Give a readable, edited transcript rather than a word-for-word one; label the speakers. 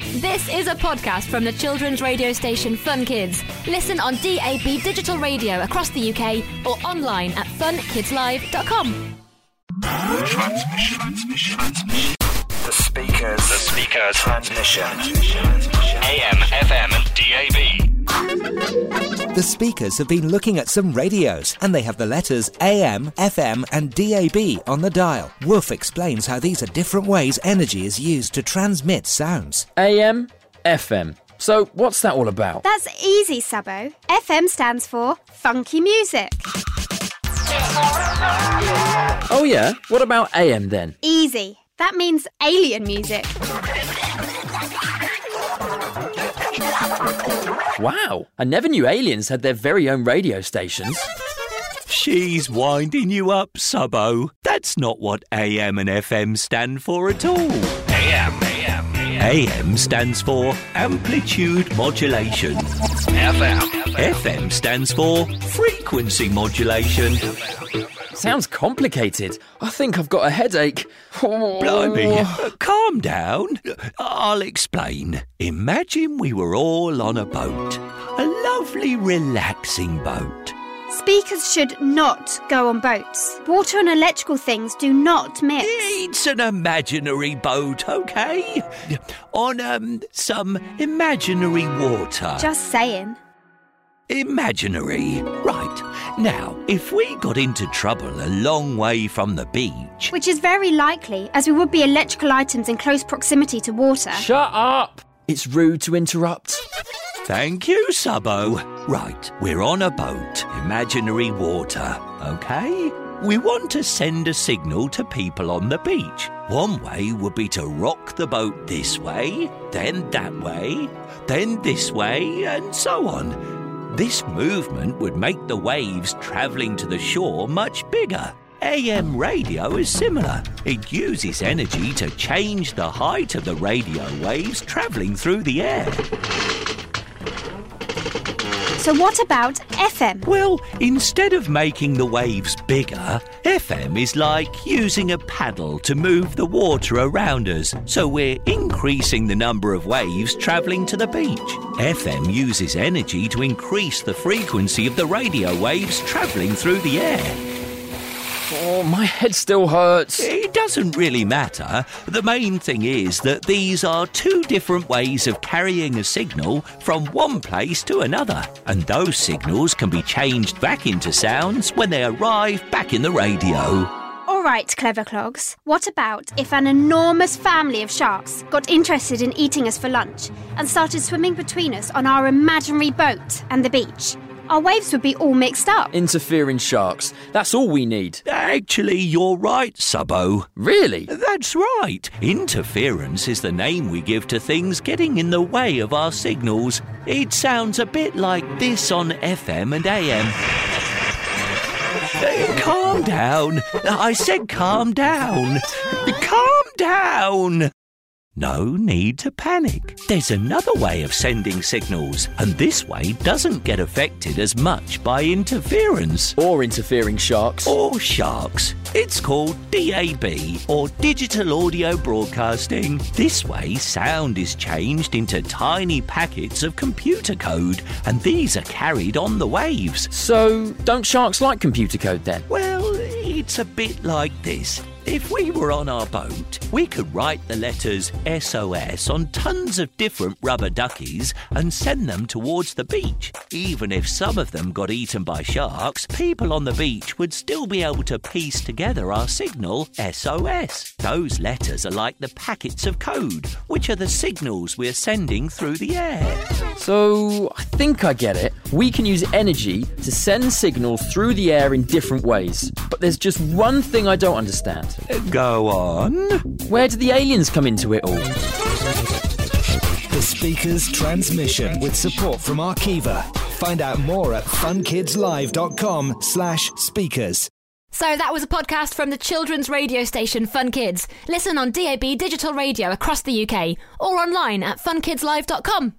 Speaker 1: This is a podcast from the children's radio station Fun Kids. Listen on DAB digital radio across the UK or online at funkidslive.com.
Speaker 2: Transmission. The speakers. Transmission. AM, FM and DAB.
Speaker 3: The speakers have been looking at some radios and they have the letters AM, FM and DAB on the dial. Wolf explains how these are different ways energy is used to transmit sounds.
Speaker 4: AM, FM. So what's that all about?
Speaker 5: That's easy, Sabo. FM stands for funky music.
Speaker 4: Oh yeah? What about AM then?
Speaker 5: Easy. That means alien music.
Speaker 4: Wow, I never knew aliens had their very own radio stations.
Speaker 6: She's winding you up, Subbo. That's not what AM and FM stand for at all. AM stands for amplitude modulation. FM stands for frequency modulation.
Speaker 4: Sounds complicated. I think I've got a headache.
Speaker 6: Blimey, calm down. I'll explain. Imagine we were all on a boat. A lovely, relaxing boat.
Speaker 5: Speakers should not go on boats. Water and electrical things do not mix.
Speaker 6: It's an imaginary boat, OK? On, some imaginary water.
Speaker 5: Just saying.
Speaker 6: Imaginary. Right. Now, if we got into trouble a long way from the beach...
Speaker 5: Which is very likely, as we would be electrical items in close proximity to water.
Speaker 4: Shut up! It's rude to interrupt.
Speaker 6: Thank you, Subbo. Right, we're on a boat, imaginary water, OK? We want to send a signal to people on the beach. One way would be to rock the boat this way, then that way, then this way, and so on. This movement would make the waves travelling to the shore much bigger. AM radio is similar. It uses energy to change the height of the radio waves travelling through the air.
Speaker 5: So what about FM?
Speaker 6: Well, instead of making the waves bigger, FM is like using a paddle to move the water around us, so we're increasing the number of waves travelling to the beach. FM uses energy to increase the frequency of the radio waves travelling through the air.
Speaker 4: Oh, my head still hurts.
Speaker 6: It doesn't really matter. The main thing is that these are two different ways of carrying a signal from one place to another. And those signals can be changed back into sounds when they arrive back in the radio.
Speaker 5: All right, clever clogs. What about if an enormous family of sharks got interested in eating us for lunch and started swimming between us on our imaginary boat and the beach? Our waves would be all mixed up.
Speaker 4: Interfering sharks. That's all we need.
Speaker 6: Actually, you're right, Subbo.
Speaker 4: Really?
Speaker 6: That's right. Interference is the name we give to things getting in the way of our signals. It sounds a bit like this on FM and AM. Calm down. I said calm down. Calm down. No need to panic. There's another way of sending signals, and this way doesn't get affected as much by interference.
Speaker 4: Or interfering sharks.
Speaker 6: Or sharks. It's called DAB, or Digital Audio Broadcasting. This way, sound is changed into tiny packets of computer code, and these are carried on the waves.
Speaker 4: So, don't sharks like computer code then?
Speaker 6: Well, it's a bit like this. If we were on our boat, we could write the letters SOS on tons of different rubber duckies and send them towards the beach. Even if some of them got eaten by sharks, people on the beach would still be able to piece together our signal SOS. Those letters are like the packets of code, which are the signals we're sending through the air.
Speaker 4: So, I think I get it. We can use energy to send signals through the air in different ways. But there's just one thing I don't understand.
Speaker 6: Go on.
Speaker 4: Where do the aliens come into it all?
Speaker 3: The Speakers Transmission with support from Arqiva. Find out more at funkidslive.com/speakers.
Speaker 1: So that was a podcast from the children's radio station Fun Kids. Listen on DAB digital radio across the UK or online at funkidslive.com.